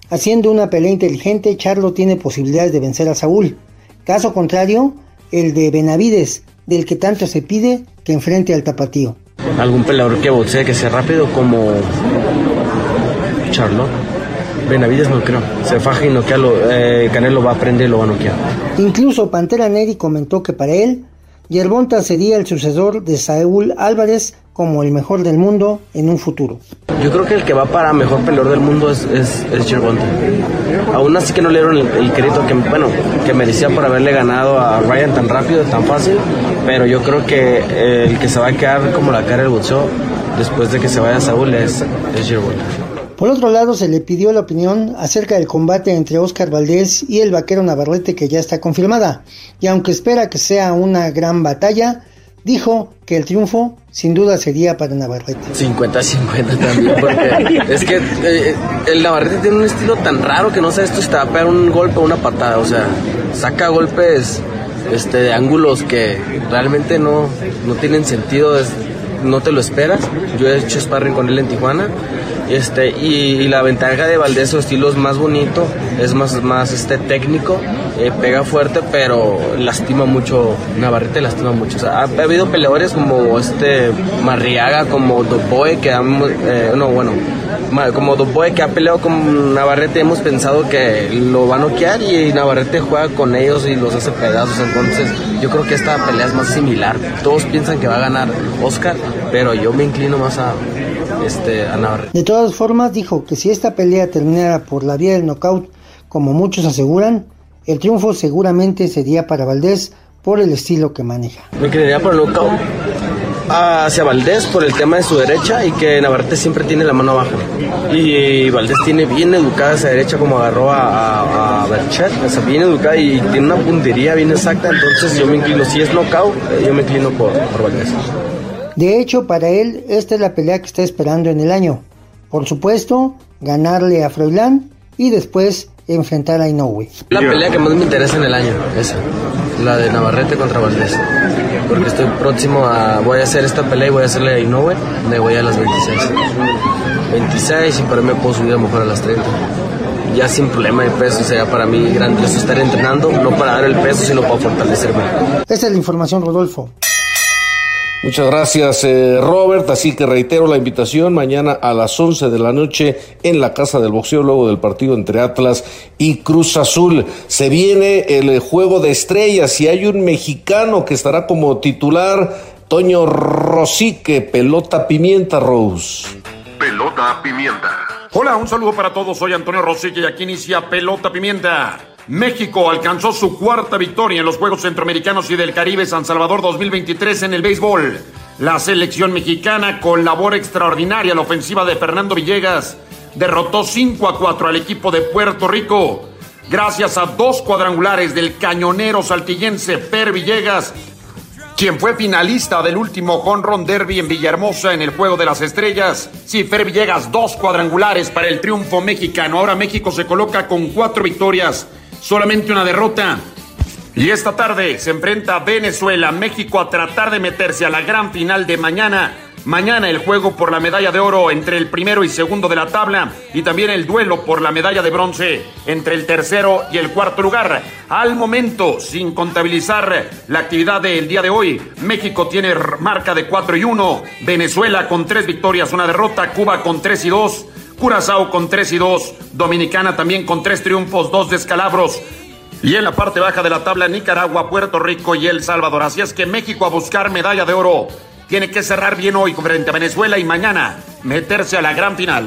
Haciendo una pelea inteligente, Charlo tiene posibilidades de vencer a Saúl. Caso contrario, el de Benavides, del que tanto se pide que enfrente al tapatío. Algún peleador que boxee, que sea rápido como Charlo. Benavides no creo. Se faja y noquea, eh, Canelo va a aprender y lo va a noquear. Incluso Pantera Neri comentó que para él, Yerbonta sería el sucesor de Saúl Álvarez como el mejor del mundo en un futuro. Yo creo que el que va para mejor peleador del mundo es, es, es Yerbonta. Aún así que no le dieron el, el crédito que, bueno, que merecía por haberle ganado a Ryan tan rápido, tan fácil, pero yo creo que eh, el que se va a quedar como la cara del boxeo después de que se vaya Saúl es, es Yerbonta. Por otro lado, se le pidió la opinión acerca del combate entre Oscar Valdés y el vaquero Navarrete, que ya está confirmada, y aunque espera que sea una gran batalla, dijo que el triunfo sin duda sería para Navarrete. cincuenta cincuenta también, porque es que eh, el Navarrete tiene un estilo tan raro que no sabes esto si te va a pegar un golpe o una patada, o sea, saca golpes este, de ángulos que realmente no, no tienen sentido, es, no te lo esperas. Yo he hecho sparring con él en Tijuana. Este, y, y la ventaja de Valdés, su estilo es más bonito, es más, más este, técnico, eh, pega fuerte, pero lastima mucho, Navarrete lastima mucho. O sea, ha, ha habido peleadores como este Marriaga, como Doboe, que han, eh, no, bueno, como Doboe, que ha peleado con Navarrete, hemos pensado que lo va a noquear y Navarrete juega con ellos y los hace pedazos. Entonces yo creo que esta pelea es más similar. Todos piensan que va a ganar Oscar, pero yo me inclino más a Este, a Navarrete. De todas formas, dijo que si esta pelea terminara por la vía del knockout, como muchos aseguran, el triunfo seguramente sería para Valdés por el estilo que maneja. Me inclinaría por el knockout hacia Valdés por el tema de su derecha y que Navarrete siempre tiene la mano abajo. Y Valdés tiene bien educada esa derecha, como agarró a, a, a Berchet, o sea, bien educada y tiene una puntería bien exacta. Entonces yo me inclino, si es knockout, yo me inclino por, por Valdés. De hecho, para él, esta es la pelea que está esperando en el año. Por supuesto, ganarle a Froilán y después enfrentar a Inoue. La pelea que más me interesa en el año, esa, la de Navarrete contra Valdés. Porque estoy próximo a, voy a hacer esta pelea y voy a hacerle a Inoue, me voy a las veintiséis. veintiséis y para mí me puedo subir a lo mejor a las treinta. Ya sin problema de peso, sería para mí grandioso estar entrenando, no para dar el peso, sino para fortalecerme. Esta es la información, Rodolfo. Muchas gracias, eh, Robert. Así que reitero la invitación mañana a las once de la noche en la Casa del Boxeo, luego del partido entre Atlas y Cruz Azul. Se viene el Juego de Estrellas y hay un mexicano que estará como titular, Toño Rosique, pelota pimienta, Rose. Pelota pimienta. Hola, un saludo para todos. Soy Antonio Rosique y aquí inicia Pelota Pimienta. México alcanzó su cuarta victoria en los Juegos Centroamericanos y del Caribe San Salvador dos mil veintitrés en el béisbol. La selección mexicana, con labor extraordinaria, la ofensiva de Fernando Villegas, derrotó cinco a cuatro al equipo de Puerto Rico. Gracias a dos cuadrangulares del cañonero saltillense Fer Villegas, quien fue finalista del último Home Run Derby en Villahermosa en el Juego de las Estrellas. Sí, Fer Villegas, dos cuadrangulares para el triunfo mexicano. Ahora México se coloca con cuatro victorias, solamente una derrota. Y esta tarde se enfrenta a Venezuela, México a tratar de meterse a la gran final de mañana. Mañana el juego por la medalla de oro entre el primero y segundo de la tabla y también el duelo por la medalla de bronce entre el tercero y el cuarto lugar. Al momento, sin contabilizar la actividad del día de hoy, México tiene marca de cuatro y uno, Venezuela con tres victorias, una derrota, Cuba con tres y dos, Curazao con tres y dos, Dominicana también con tres triunfos, dos descalabros. Y en la parte baja de la tabla, Nicaragua, Puerto Rico y El Salvador. Así es que México a buscar medalla de oro. Tiene que cerrar bien hoy frente a Venezuela y mañana meterse a la gran final.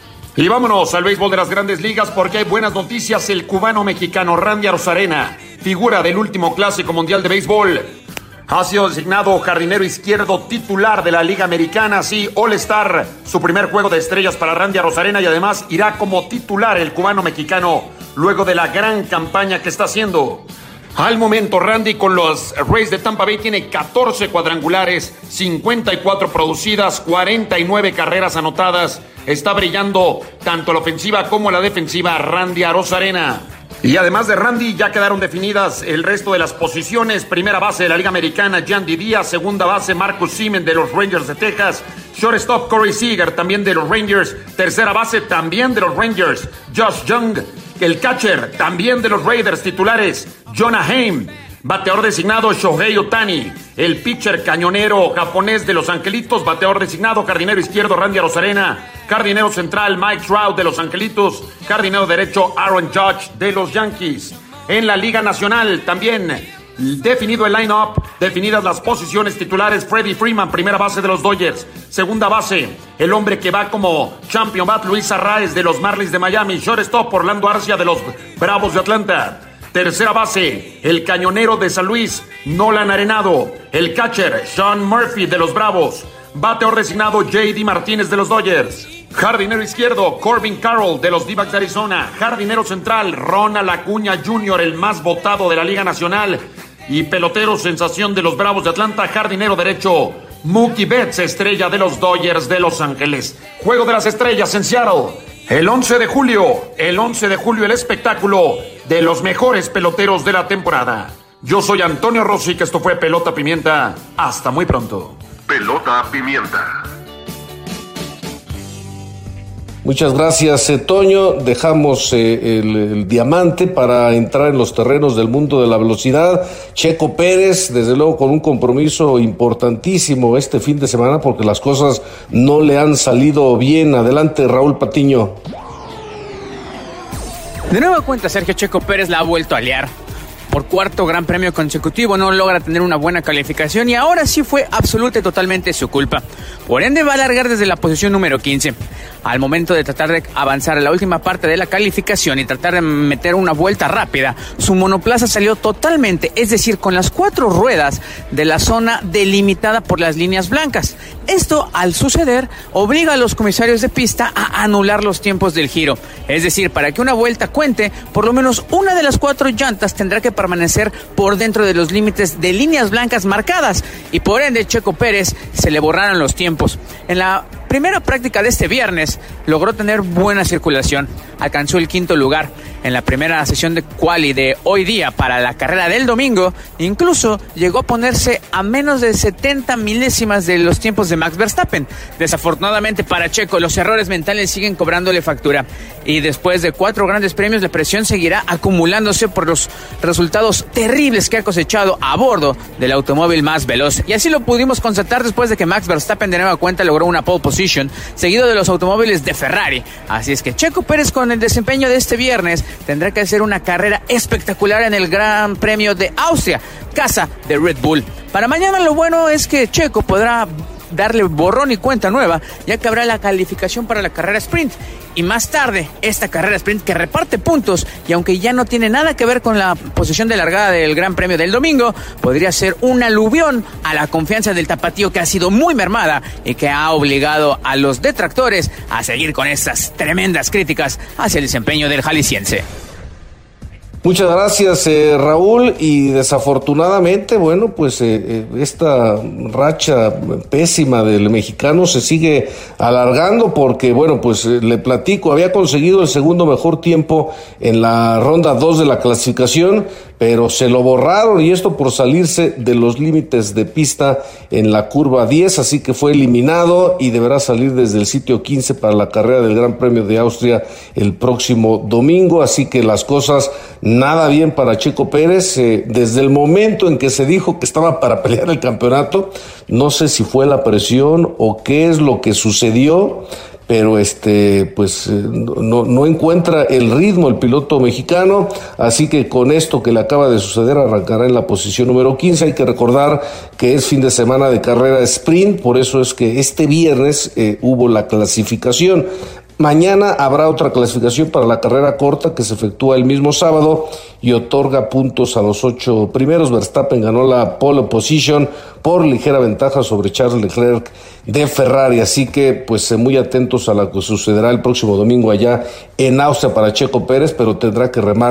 Y vámonos al béisbol de las Grandes Ligas porque hay buenas noticias. El cubano-mexicano Randy Arozarena, figura del último Clásico Mundial de Béisbol, ha sido designado jardinero izquierdo titular de la Liga Americana, sí, All-Star, su primer juego de estrellas para Randy Arozarena y además irá como titular el cubano-mexicano luego de la gran campaña que está haciendo. Al momento, Randy con los Rays de Tampa Bay tiene catorce cuadrangulares, cincuenta y cuatro producidas, cuarenta y nueve carreras anotadas. Está brillando tanto la ofensiva como la defensiva Randy Arozarena. Y además de Randy, ya quedaron definidas el resto de las posiciones. Primera base de la Liga Americana, Yandy Díaz. Segunda base, Marcus Semien de los Rangers de Texas. Shortstop Corey Seager, también de los Rangers. Tercera base, también de los Rangers, Josh Jung. El catcher, también de los Raiders, titulares, Jonah Heim. Bateador designado, Shohei Ohtani. El pitcher cañonero japonés de los Angelitos, bateador designado, jardinero izquierdo, Randy Arozarena. Jardinero central, Mike Trout de los Angelitos. Jardinero derecho, Aaron Judge de los Yankees. En la Liga Nacional, también definido el line-up, definidas las posiciones titulares, Freddie Freeman, primera base de los Dodgers. Segunda base, el hombre que va como champion bat, Luis Arraez de los Marlins de Miami. Shortstop, Orlando Arcia de los Bravos de Atlanta. Tercera base, el cañonero de San Luis, Nolan Arenado. El catcher, Sean Murphy de los Bravos. Bateador designado, J D Martínez de los Dodgers. Jardinero izquierdo, Corbin Carroll de los D-backs de Arizona. Jardinero central, Ronald Acuña junior, el más votado de la Liga Nacional. Y pelotero sensación de los Bravos de Atlanta. Jardinero derecho, Mookie Betts, estrella de los Dodgers de Los Ángeles. Juego de las Estrellas en Seattle. El once de julio, el once de julio, el espectáculo de los mejores peloteros de la temporada. Yo soy Antonio Rossi, que esto fue Pelota Pimienta. Hasta muy pronto. Pelota Pimienta. Muchas gracias, eh, Toño. Dejamos eh, el, el diamante para entrar en los terrenos del mundo de la velocidad. Checo Pérez, desde luego, con un compromiso importantísimo este fin de semana porque las cosas no le han salido bien. Adelante, Raúl Patiño. De nueva cuenta, Sergio Checo Pérez la ha vuelto a liar. Por cuarto gran premio consecutivo no logra tener una buena calificación y ahora sí fue absoluta y totalmente su culpa. Por ende va a largar desde la posición número quince. Al momento de tratar de avanzar a la última parte de la calificación y tratar de meter una vuelta rápida, su monoplaza salió totalmente, es decir, con las cuatro ruedas de la zona delimitada por las líneas blancas. Esto, al suceder, obliga a los comisarios de pista a anular los tiempos del giro. Es decir, para que una vuelta cuente, por lo menos una de las cuatro llantas tendrá que permanecer por dentro de los límites de líneas blancas marcadas y por ende Checo Pérez se le borraron los tiempos. En la primera práctica de este viernes logró tener buena circulación, alcanzó el quinto lugar. En la primera sesión de quali de hoy día para la carrera del domingo, incluso llegó a ponerse a menos de setenta milésimas de los tiempos de Max Verstappen. Desafortunadamente para Checo, los errores mentales siguen cobrándole factura y después de cuatro grandes premios la presión seguirá acumulándose por los resultados terribles que ha cosechado a bordo del automóvil más veloz. Y así lo pudimos constatar después de que Max Verstappen de nueva cuenta logró una pole position, seguido de los automóviles de Ferrari. Así es que Checo Pérez, con el desempeño de este viernes, tendrá que hacer una carrera espectacular en el Gran Premio de Austria, casa de Red Bull. Para mañana lo bueno es que Checo podrá darle borrón y cuenta nueva, ya que habrá la calificación para la carrera sprint. Y más tarde, esta carrera sprint que reparte puntos, y aunque ya no tiene nada que ver con la posición de largada del Gran Premio del domingo, podría ser un aluvión a la confianza del tapatío, que ha sido muy mermada y que ha obligado a los detractores a seguir con estas tremendas críticas hacia el desempeño del jalisciense. Muchas gracias, eh, Raúl, y desafortunadamente, bueno, pues eh, eh, esta racha pésima del mexicano se sigue alargando porque, bueno, pues eh, le platico, había conseguido el segundo mejor tiempo en la ronda dos de la clasificación, pero se lo borraron, y esto por salirse de los límites de pista en la curva diez, así que fue eliminado y deberá salir desde el sitio quince para la carrera del Gran Premio de Austria el próximo domingo, así que las cosas nada bien para Checo Pérez. Eh, desde el momento en que se dijo que estaba para pelear el campeonato, no sé si fue la presión o qué es lo que sucedió, pero este pues no, no encuentra el ritmo el piloto mexicano, así que con esto que le acaba de suceder arrancará en la posición número quince. Hay que recordar que es fin de semana de carrera sprint, por eso es que este viernes eh, hubo la clasificación. Mañana habrá otra clasificación para la carrera corta que se efectúa el mismo sábado y otorga puntos a los ocho primeros. Verstappen ganó la pole position por ligera ventaja sobre Charles Leclerc de Ferrari, así que pues muy atentos a lo que sucederá el próximo domingo allá en Austria para Checo Pérez, pero tendrá que remar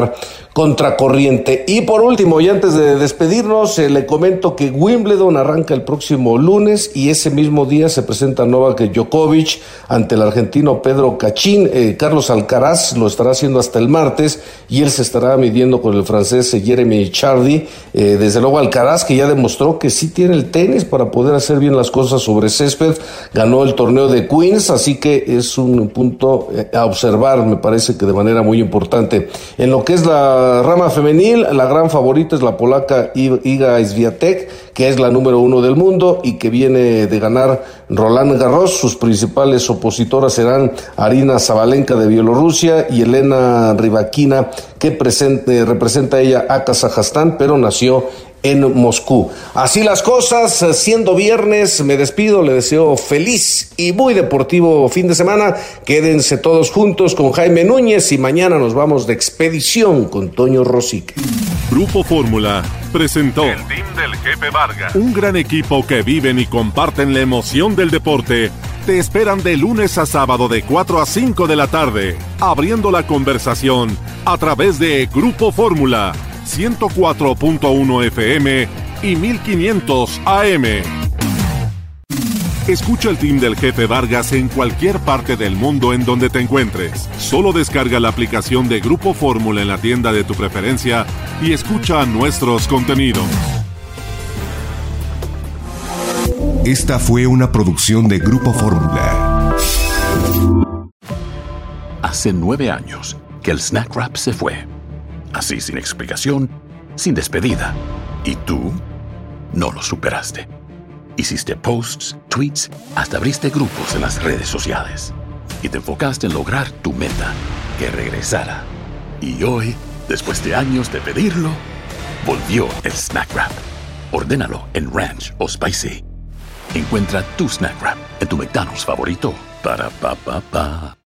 contracorriente. Y por último, y antes de despedirnos, eh, le comento que Wimbledon arranca el próximo lunes y ese mismo día se presenta Novak Djokovic ante el argentino Pedro Cachín. Eh, Carlos Alcaraz lo estará haciendo hasta el martes y él se estará midiendo con el francés Jeremy Chardy. Eh, desde luego Alcaraz, que ya demostró que sí tiene el tenis para poder hacer bien las cosas sobre césped, ganó el torneo de Queens, así que es un punto a observar, me parece que de manera muy importante. En lo que es la rama femenil, la gran favorita es la polaca Iga Swiatek, que es la número uno del mundo y que viene de ganar Roland Garros. Sus principales opositoras serán Arina Sabalenka de Bielorrusia y Elena Rybakina, que presente, representa ella a Kazajstán, pero nació en Moscú. Así las cosas, siendo viernes, me despido, le deseo feliz y muy deportivo fin de semana. Quédense todos juntos con Jaime Núñez y mañana nos vamos de expedición con Toño Rosique. Grupo Fórmula presentó el Team del Jefe Vargas, un gran equipo que viven y comparten la emoción del deporte. Te esperan de lunes a sábado de cuatro a cinco de la tarde, abriendo la conversación a través de Grupo Fórmula ciento cuatro punto uno F M y mil quinientos A M. Escucha el Team del Jefe Vargas en cualquier parte del mundo en donde te encuentres. Solo descarga la aplicación de Grupo Fórmula en la tienda de tu preferencia y escucha nuestros contenidos. Esta fue una producción de Grupo Fórmula. Hace nueve años que el Snack Wrap se fue. Así, sin explicación, sin despedida. ¿Y tú? No lo superaste. Hiciste posts, tweets, hasta abriste grupos en las redes sociales. Y te enfocaste en lograr tu meta, que regresara. Y hoy, después de años de pedirlo, volvió el Snack Wrap. Ordénalo en Ranch o Spicy. Encuentra tu Snack Wrap en tu McDonald's favorito. Para pa pa pa.